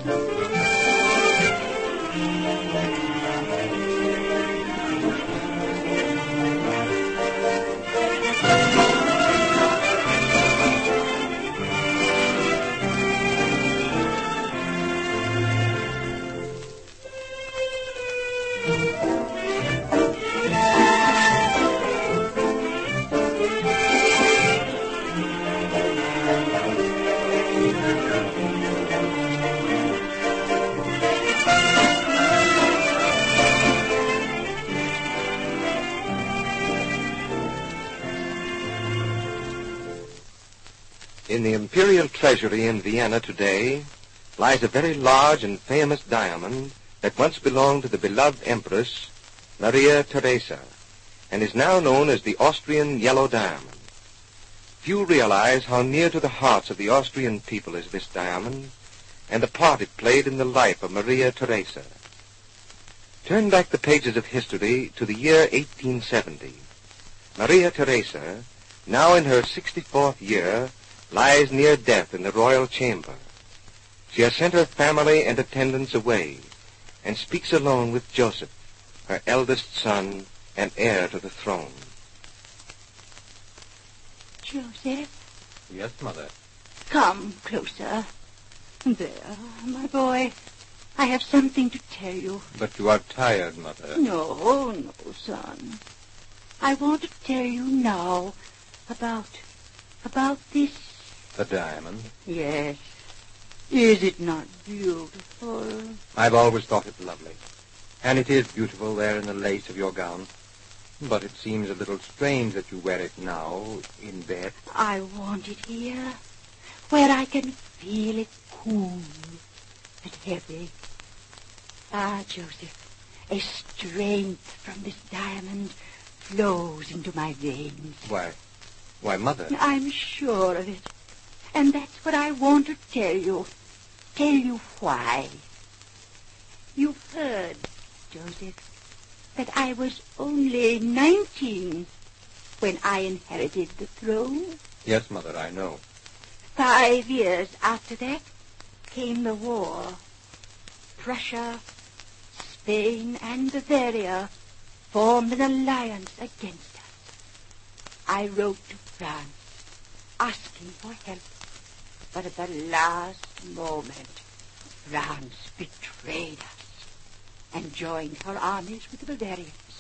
In the imperial treasury in Vienna today lies a very large and famous diamond that once belonged to the beloved Empress Maria Theresa and is now known as the Austrian Yellow Diamond. Few realize how near to the hearts of the Austrian people is this diamond and the part it played in the life of Maria Theresa. Turn back the pages of history to the year 1870. Maria Theresa, now in her 64th year, lies near death in the royal chamber. She has sent her family and attendants away and speaks alone with Joseph, her eldest son and heir to the throne. Joseph? Yes, Mother. Come closer. There, my boy. I have something to tell you. But you are tired, Mother. No, son. I want to tell you now about this. The diamond? Yes. Is it not beautiful? I've always thought it lovely. And it is beautiful there in the lace of your gown. But it seems a little strange that you wear it now, in bed. I want it here, where I can feel it cool and heavy. Ah, Joseph, a strength from this diamond flows into my veins. Why, Mother. I'm sure of it. And that's what I want to tell you. Tell you why. You've heard, Joseph, that I was only 19 when I inherited the throne. Yes, Mother, I know. 5 years after that came the war. Prussia, Spain, and Bavaria formed an alliance against us. I wrote to France, asking for help. But at the last moment, France betrayed us and joined her armies with the Bavarians.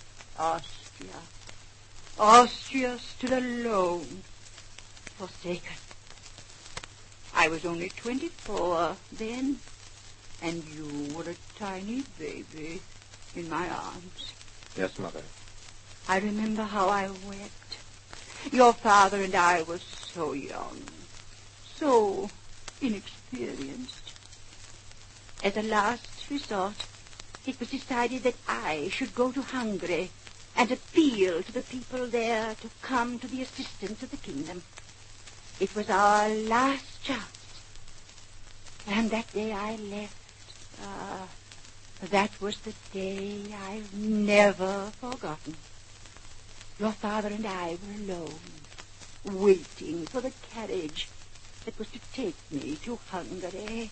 Austria stood alone, forsaken. I was only 24 then, and you were a tiny baby in my arms. Yes, Mother. I remember how I wept. Your father and I were so young, so inexperienced. As a last resort, it was decided that I should go to Hungary and appeal to the people there to come to the assistance of the kingdom. It was our last chance. And that day I left. That was the day I've never forgotten. Your father and I were alone, waiting for the carriage that was to take me to Hungary.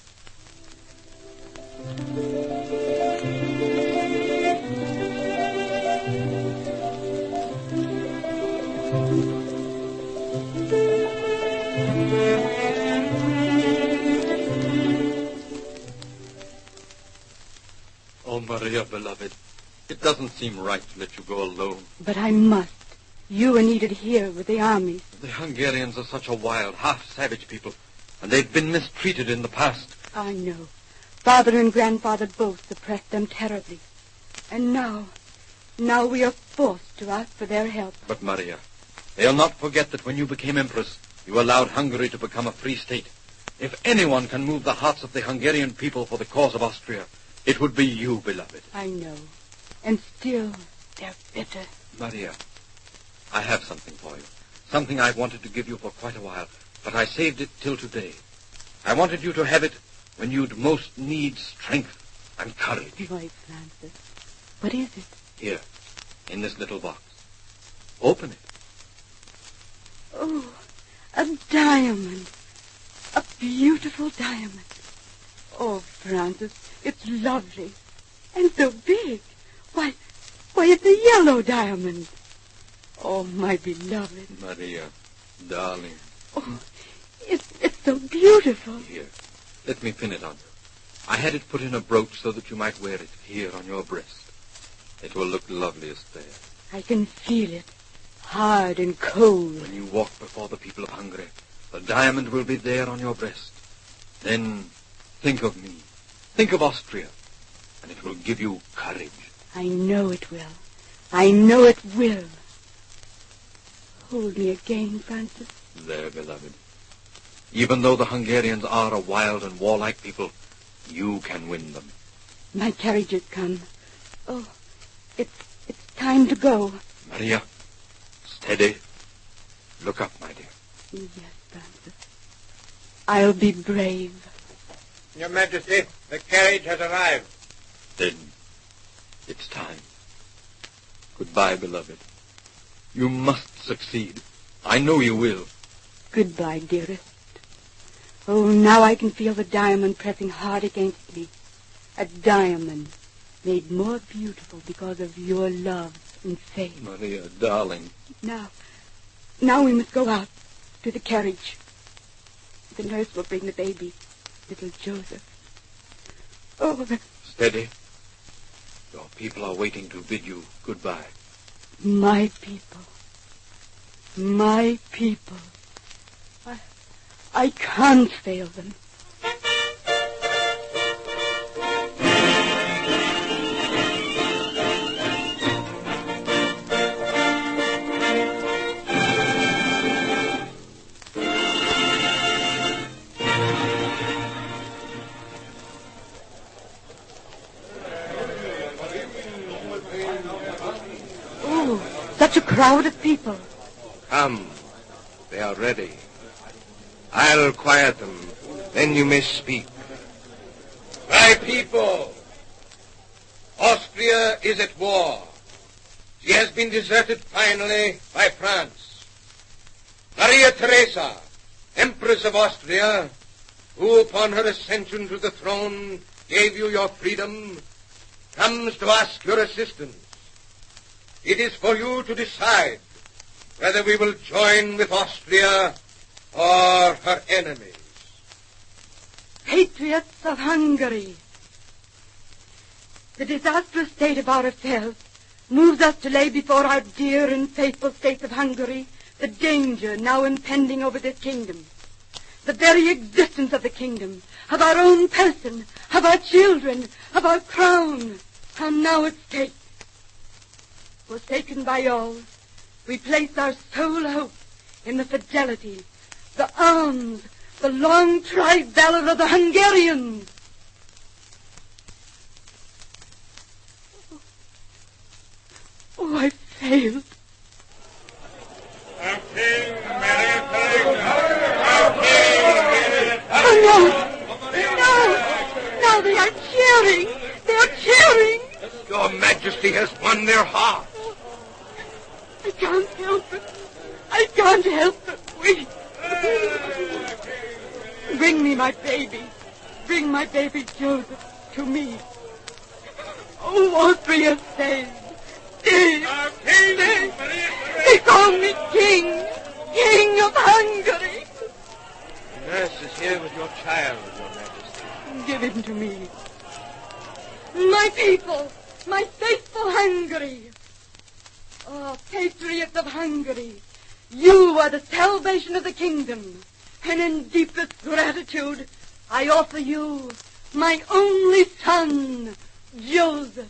Oh, Maria, beloved, it doesn't seem right to let you go alone. But I must. You are needed here with the armies. The Hungarians are such a wild, half-savage people, and they've been mistreated in the past. I know. Father and grandfather both suppressed them terribly. And now we are forced to ask for their help. But, Maria, they'll not forget that when you became empress, you allowed Hungary to become a free state. If anyone can move the hearts of the Hungarian people for the cause of Austria, it would be you, beloved. I know. And still, they're bitter. Maria, I have something for you. Something I've wanted to give you for quite a while, but I saved it till today. I wanted you to have it when you'd most need strength and courage. Why, Francis, what is it? Here, in this little box. Open it. Oh, a diamond. A beautiful diamond. Oh, Francis, it's lovely. And so big. Why, it's a yellow diamond. Oh, my beloved. Maria, darling. Oh, it's so beautiful. Here, let me pin it on you. I had it put in a brooch so that you might wear it here on your breast. It will look loveliest there. I can feel it, hard and cold. When you walk before the people of Hungary, the diamond will be there on your breast. Then think of me. Think of Austria, and it will give you courage. I know it will. I know it will. Hold me again, Francis. There, beloved. Even though the Hungarians are a wild and warlike people, you can win them. My carriage has come. Oh, it's time to go. Maria, steady. Look up, my dear. Yes, Francis. I'll be brave. Your Majesty, the carriage has arrived. Then it's time. Goodbye, beloved. You must succeed. I know you will. Goodbye, dearest. Oh, now I can feel the diamond pressing hard against me. A diamond made more beautiful because of your love and faith. Maria, darling. Now we must go out to the carriage. The nurse will bring the baby, little Joseph. Oh, Steady. Your people are waiting to bid you goodbye. my people. My people. I can't fail them. Oh, such a crowd of people. Come. They are ready. I'll quiet them. Then you may speak. My people, Austria is at war. She has been deserted finally by France. Maria Theresa, Empress of Austria, who upon her ascension to the throne gave you your freedom, comes to ask your assistance. It is for you to decide whether we will join with Austria or her enemies. Patriots of Hungary, the disastrous state of our affairs moves us to lay before our dear and faithful state of Hungary the danger now impending over this kingdom. The very existence of the kingdom, of our own person, of our children, of our crown, are now at stake. Forsaken by all, we place our sole hope in the fidelity, the arms, the long-tried valor of the Hungarians. Oh, I failed. Our king, Maria Theresa! Oh, no! Now they are cheering! They are cheering! Your Majesty has won their heart. I can't help it. I can't help it. Wait. Bring me my baby. Bring my baby Joseph to me. Oh, Austria saved. Saved. Our king, Saved. Maria They call me king. King of Hungary. The nurse is here with your child, Your Majesty. Give him to me. My people, my faithful Hungary. Oh, patriots of Hungary, you are the salvation of the kingdom. And in deepest gratitude, I offer you my only son, Joseph.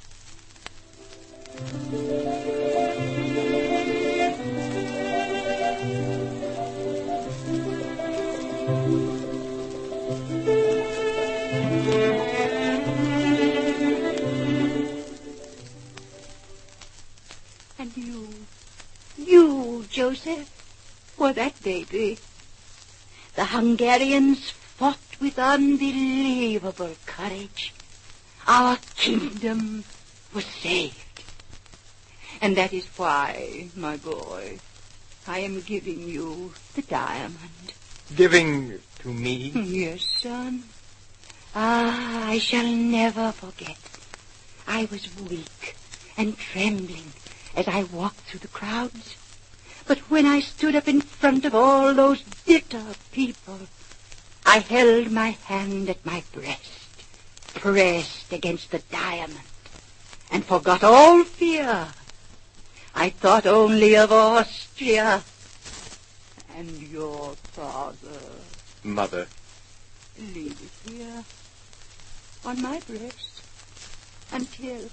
And you, Joseph, were that baby. The Hungarians fought with unbelievable courage. Our kingdom was saved. And that is why, my boy, I am giving you the diamond. Giving to me? Yes, son. Ah, I shall never forget. I was weak and trembling as I walked through the crowds. But when I stood up in front of all those bitter people, I held my hand at my breast, pressed against the diamond, and forgot all fear. I thought only of Austria and your father. Mother. Leave it here, on my breast, until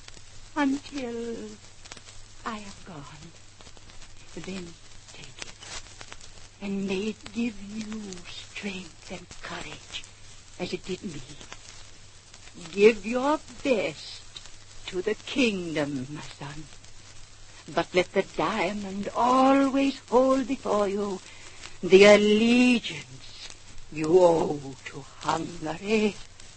I have gone. Then take it, and may it give you strength and courage, as it did me. Give your best to the kingdom, my son. But let the diamond always hold before you the allegiance you owe to Hungary.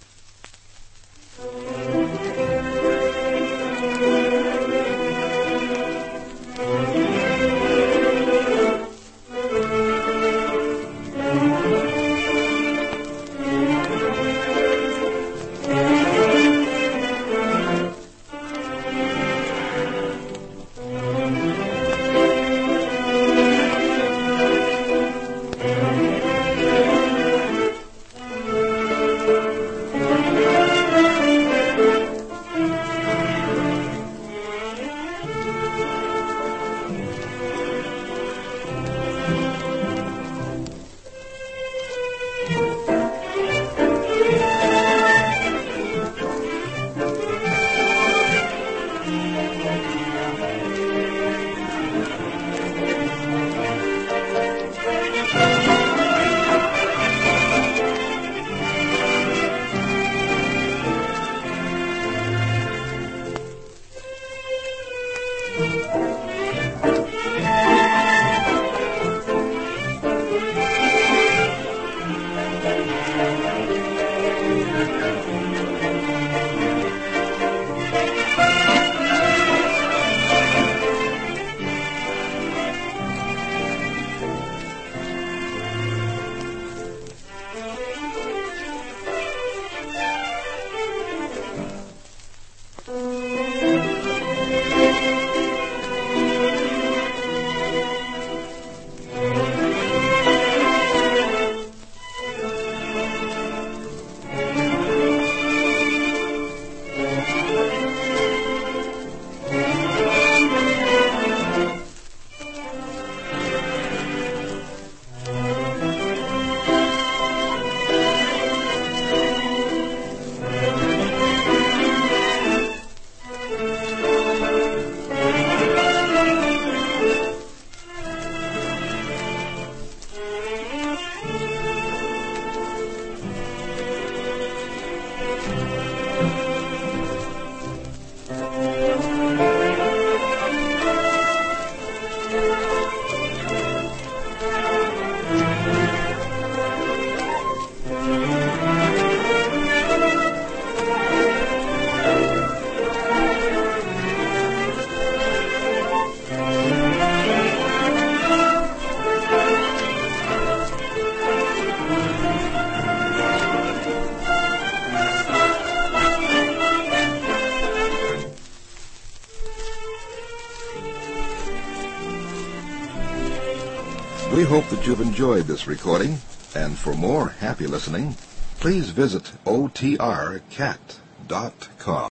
We hope that you've enjoyed this recording, and for more happy listening, please visit otrcat.com.